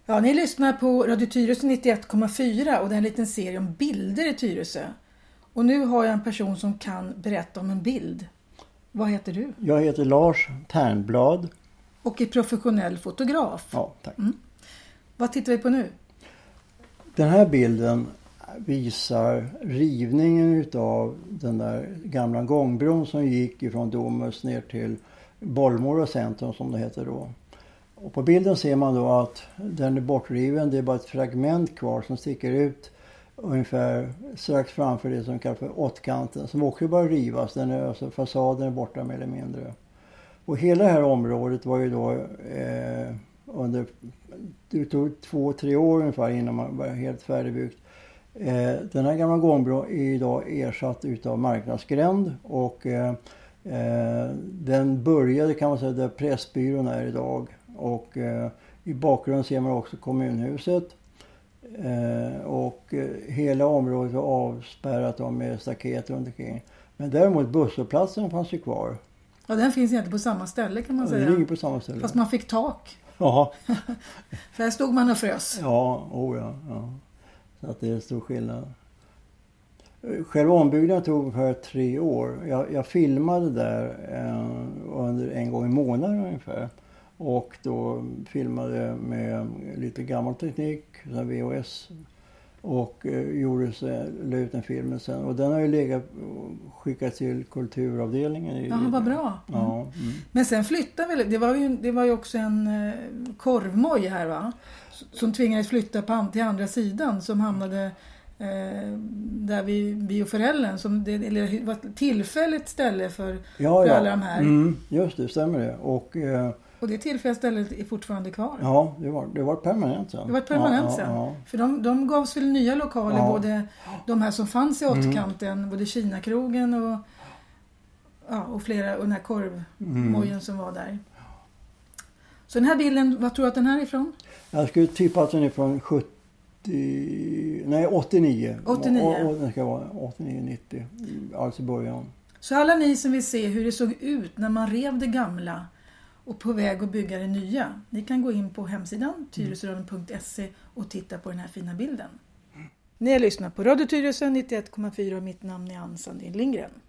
Ja, ni lyssnar på Radio Tyresö 91,4 och det är en liten serie om bilder i Tyresö. Och nu har jag en person som kan berätta om en bild. Vad heter du? Jag heter Lars Ternblad. Och är professionell fotograf. Ja, tack. Vad tittar vi på nu? Den här bilden visar rivningen utav den där gamla gångbron som gick ifrån Domus ner till Bollmora centrum som det heter då. Och på bilden ser man då att den är bortriven. Det är bara ett fragment kvar som sticker ut ungefär strax framför det som kallas för åttkanten. Som också börjar rivas. Den är, alltså, fasaden är borta mer eller mindre. Och hela det här området var ju då under... Det tog 2-3 år ungefär innan man var helt färdigbyggt. Den här gamla gångbron är idag ersatt utav marknadsgränd. Och den började kan man säga där Pressbyrån är idag. Och i bakgrunden ser man också kommunhuset. Och hela området var avspärrat med staket runt omkring. Men däremot busshållplatsen fanns ju kvar. Ja, den finns inte på samma ställe kan man säga. Den ligger på samma ställe. Fast man fick tak. Ja. För här stod man och frös. Ja. Så att det är stor skillnad. Själva ombyggnaden tog ungefär 3 år. Jag filmade där under en gång i månaden ungefär. Och då filmade med lite gammal teknik, VHS. Och la ut en film sen. Och den har ju skickat till kulturavdelningen. Ja, vad bra. Ja. Men sen flyttade väl, det var ju också en korvmoj här va? Som tvingades flytta till andra sidan som hamnade där vid bioforellen. Det var ett tillfälligt ställe för alla de här. Just det, stämmer det. Och det tillfälliga stället är fortfarande kvar. Ja, det var permanent sen. Det var permanent sen. Ja. För de gavs väl nya lokaler, både de här som fanns i åttkanten, både Kinakrogen och flera, och den här korvmojen som var där. Så den här bilden, vad tror du att den här är ifrån? Jag skulle tippa att den är från 89. 89. Och den ska vara 89-90, alltså början. Så alla ni som vill se hur det såg ut när man rev det gamla och på väg att bygga det nya. Ni kan gå in på hemsidan tyresöradion.se och titta på den här fina bilden. Ni har lyssnat på Radio Tyresö 91,4 och mitt namn är Ann Sandin Lindgren.